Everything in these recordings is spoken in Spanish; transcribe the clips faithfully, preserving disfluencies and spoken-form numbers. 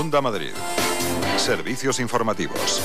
Onda Madrid. Servicios informativos.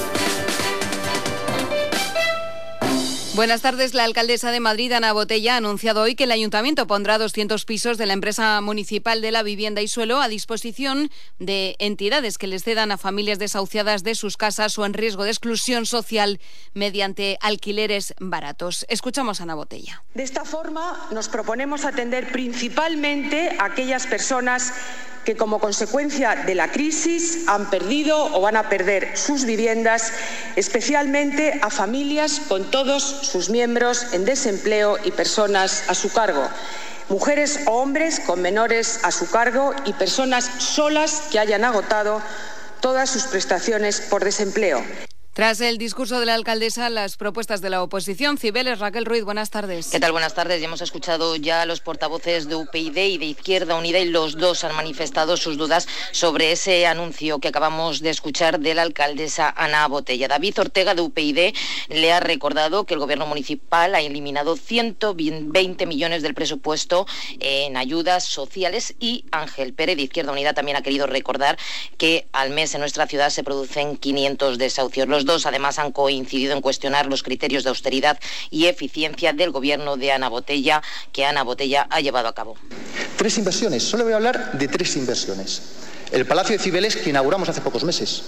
Buenas tardes. La alcaldesa de Madrid, Ana Botella, ha anunciado hoy que el Ayuntamiento pondrá doscientos pisos de la empresa municipal de la vivienda y suelo a disposición de entidades que les cedan a familias desahuciadas de sus casas o en riesgo de exclusión social mediante alquileres baratos. Escuchamos a Ana Botella. De esta forma nos proponemos atender principalmente a aquellas personas que como consecuencia de la crisis han perdido o van a perder sus viviendas, especialmente a familias con todos sus miembros en desempleo y personas a su cargo, mujeres o hombres con menores a su cargo y personas solas que hayan agotado todas sus prestaciones por desempleo. Tras el discurso de la alcaldesa, las propuestas de la oposición. Cibeles, Raquel Ruiz, buenas tardes. ¿Qué tal? Buenas tardes. Ya hemos escuchado ya a los portavoces de U P YD y de Izquierda Unida y los dos han manifestado sus dudas sobre ese anuncio que acabamos de escuchar de la alcaldesa Ana Botella. David Ortega de U P YD le ha recordado que el gobierno municipal ha eliminado ciento veinte millones del presupuesto en ayudas sociales y Ángel Pérez de Izquierda Unida también ha querido recordar que al mes en nuestra ciudad se producen quinientos desahucios. Los dos además han coincidido en cuestionar los criterios de austeridad y eficiencia del gobierno de Ana Botella, que Ana Botella ha llevado a cabo. Tres inversiones, solo voy a hablar de tres inversiones. El Palacio de Cibeles, que inauguramos hace pocos meses.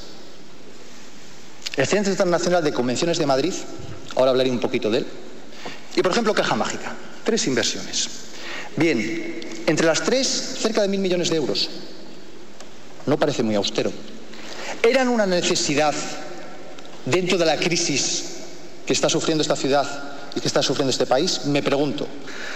El Centro Internacional de Convenciones de Madrid, ahora hablaré un poquito de él. Y, por ejemplo, Caja Mágica. Tres inversiones. Bien, entre las tres, cerca de mil millones de euros. No parece muy austero. ¿Eran una necesidad dentro de la crisis que está sufriendo esta ciudad y que está sufriendo este país? Me pregunto.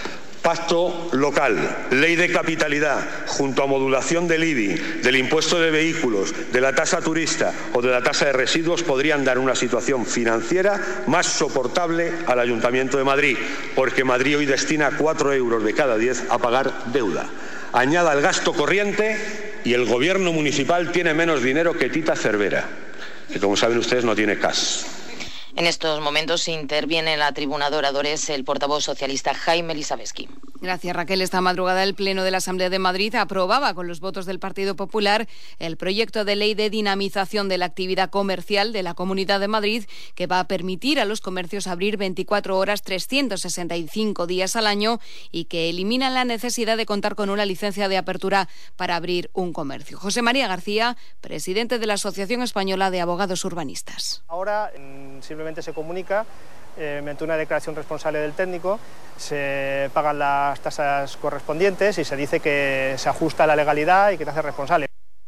Pacto local, ley de capitalidad, junto a modulación del I B I, del impuesto de vehículos, de la tasa turista o de la tasa de residuos podrían dar una situación financiera más soportable al Ayuntamiento de Madrid, porque Madrid hoy destina cuatro euros de cada diez a pagar deuda. Añada el gasto corriente y el gobierno municipal tiene menos dinero que Tita Cervera, que como saben ustedes no tiene cash. En estos momentos interviene en la tribuna de oradores el portavoz socialista Jaime Elisabetsky. Gracias, Raquel. Esta madrugada el Pleno de la Asamblea de Madrid aprobaba con los votos del Partido Popular el proyecto de ley de dinamización de la actividad comercial de la Comunidad de Madrid, que va a permitir a los comercios abrir veinticuatro horas, trescientos sesenta y cinco días al año y que elimina la necesidad de contar con una licencia de apertura para abrir un comercio. José María García, presidente de la Asociación Española de Abogados Urbanistas. Ahora simplemente se comunica eh, mediante una declaración responsable del técnico, se pagan las tasas correspondientes y se dice que se ajusta a la legalidad y que te hace responsable.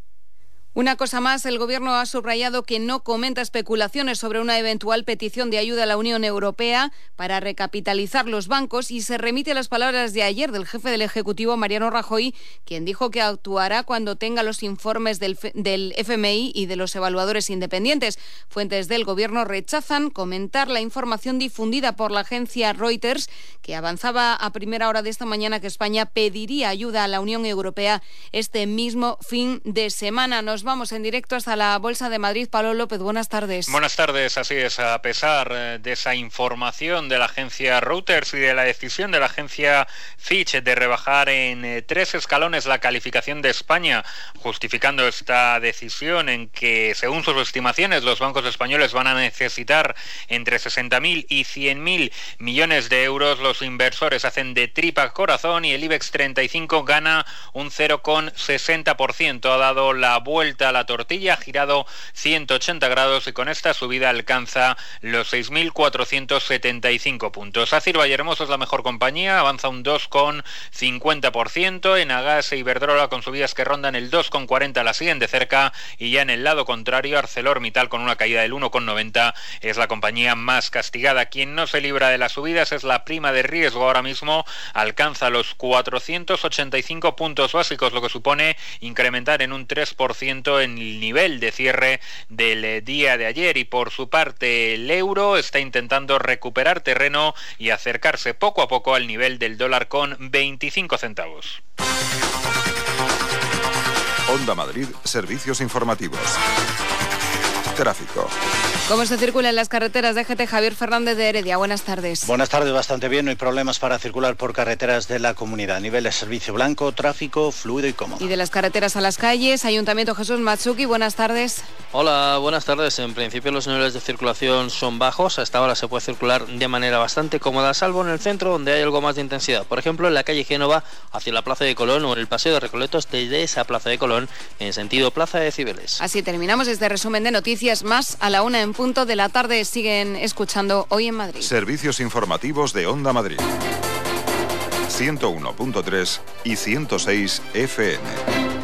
Una cosa más, el Gobierno ha subrayado que no comenta especulaciones sobre una eventual petición de ayuda a la Unión Europea para recapitalizar los bancos y se remite a las palabras de ayer del jefe del Ejecutivo, Mariano Rajoy, quien dijo que actuará cuando tenga los informes del, del F M I y de los evaluadores independientes. Fuentes del Gobierno rechazan comentar la información difundida por la agencia Reuters, que avanzaba a primera hora de esta mañana que España pediría ayuda a la Unión Europea este mismo fin de semana. Nos vamos en directo hasta la Bolsa de Madrid. Pablo López, buenas tardes. Buenas tardes, así es. A pesar de esa información de la agencia Reuters y de la decisión de la agencia Fitch de rebajar en tres escalones la calificación de España, justificando esta decisión en que, según sus estimaciones, los bancos españoles van a necesitar entre sesenta mil y cien mil millones de euros, los inversores hacen de tripa corazón y el IBEX treinta y cinco gana un cero coma sesenta por ciento. Ha dado la vuelta a la tortilla, ha girado ciento ochenta grados y con esta subida alcanza los seis mil cuatrocientos setenta y cinco puntos. Acir Vallehermoso es la mejor compañía, avanza un dos coma cincuenta por ciento, Enagas e Iberdrola con subidas que rondan el dos coma cuarenta la siguen de cerca y ya en el lado contrario ArcelorMittal con una caída del uno coma noventa es la compañía más castigada. Quien no se libra de las subidas es la prima de riesgo, ahora mismo alcanza los cuatrocientos ochenta y cinco puntos básicos, lo que supone incrementar en un tres por ciento en el nivel de cierre del día de ayer y por su parte el euro está intentando recuperar terreno y acercarse poco a poco al nivel del dólar con veinticinco centavos. Onda Madrid, servicios informativos. Tráfico. ¿Cómo se circula en las carreteras? D G T, Javier Fernández de Heredia. Buenas tardes. Buenas tardes, bastante bien. No hay problemas para circular por carreteras de la comunidad. A nivel de servicio blanco, tráfico fluido y cómodo. Y de las carreteras a las calles, Ayuntamiento Jesús Matsuki. Buenas tardes. Hola, buenas tardes. En principio los niveles de circulación son bajos. A esta hora se puede circular de manera bastante cómoda, salvo en el centro donde hay algo más de intensidad. Por ejemplo, en la calle Génova hacia la Plaza de Colón o en el Paseo de Recoletos desde esa Plaza de Colón en sentido Plaza de Cibeles. Así terminamos este resumen de noticias. Más a la una en punto de la tarde. Siguen escuchando Hoy en Madrid. Servicios informativos de Onda Madrid. ciento uno punto tres y ciento seis F M.